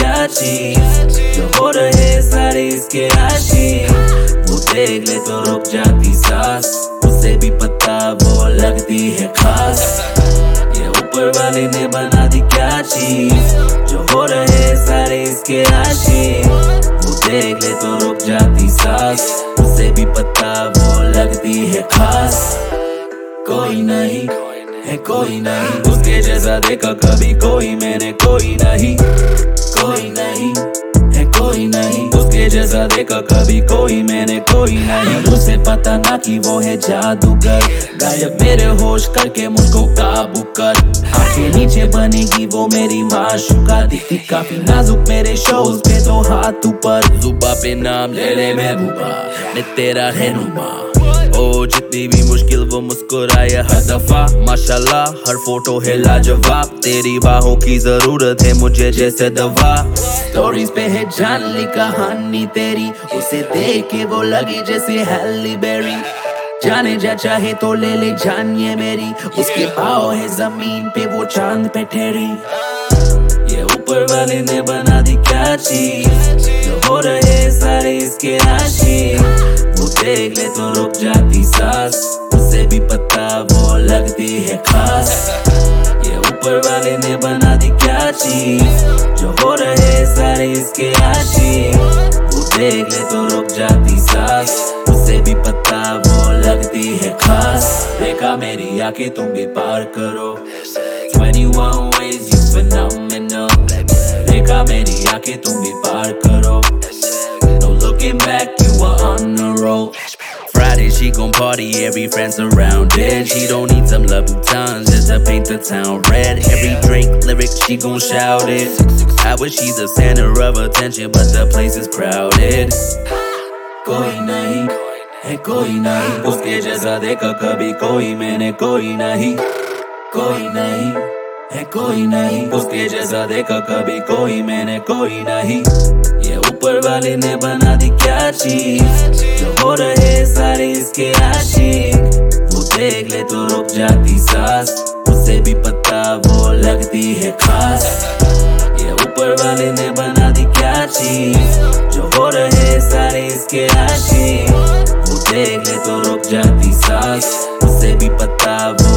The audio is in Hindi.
क्या चीज, जो हो रहे सारे इसके आशिक। वो देख ले तो रुक जाती सांस, उसे भी पता वो लगती है खास। ये ऊपर वाले ने बना दी क्या चीज, जो हो रहे सारे इसके आशिक। वो देख ले तो रुक जाती सांस, उसे भी पता वो लगती है खास। कोई नहीं है कोई नहीं, उसके जैसा देखा कभी कोई मैंने, कोई नहीं है कोई नहीं, उसके जैसा देखा कभी कोई मैंने, कोई नहीं। उसे पता ना कि वो है जादूगर, गायब मेरे होश करके मुझको काबू कर। आंखें नीचे बनेगी वो मेरी माशूका, दिखती काफी नाजुक मेरे शोज पे तो हाथ ऊपर। जुबा पे नाम ले ले महबूबा, मैं तेरा रहनुमा। ओ जितनी भी मुश्किल वो मुस्कुराए हर दफा, माशाल्लाह हर फोटो है लाजवाब। तेरी बाहों की जरूरत है मुझे जैसे दवा। स्टोरीज पे है जानली कहानी तेरी, उसे देख के वो लगी जैसे हैली बेरी। जाने जा चाहे तो ले ले जान ये मेरी, उसके पाँव है जमीन पे वो चांद पे ठहरी। ये ऊपर वाले ने बना दी क्या चीज, जो हो रहे सारे इसके आशिक। वो देख ले तो रुक जाती सांस, उसे भी पता वो लगती है खास। ये ऊपर वाले ने बना दी क्या चीज, जो हो रहे सारे इसके आशिक। वो देख ले तो रुक जाती सांस, उसे भी पता वो लगती है खास। देखा मेरी आंखें तुम भी पार करो, 21 ways you phenomenal। देखा मेरी आंखें तुम भी पार करो, no looking back you are on the roll। Friday she gon' party, every friend's around it। She don't need some Louboutins just to paint the town red। Every Drake lyric she gon' shout it। How is she the center of attention but the place is crowded। कोई नहीं है कोई नहीं, उसके जैसा देखा कभी कोई मैंने, कोई नहीं है कोई नहीं, उसके जैसा देखा कभी कोई मैंने, कोई नहीं। ये ऊपर वाले ने बना दी क्या चीज, जो हो रहे सारे इसके आशिक। वो देख ले तो रुक जाती सांस, उसे भी पता वो लगती है खास। ये ऊपर वाले ने बना दी क्या चीज, जो हो रहे सारे इसके आशिक। वो देख ले तो रुक जाती सांस, उसे भी पता वो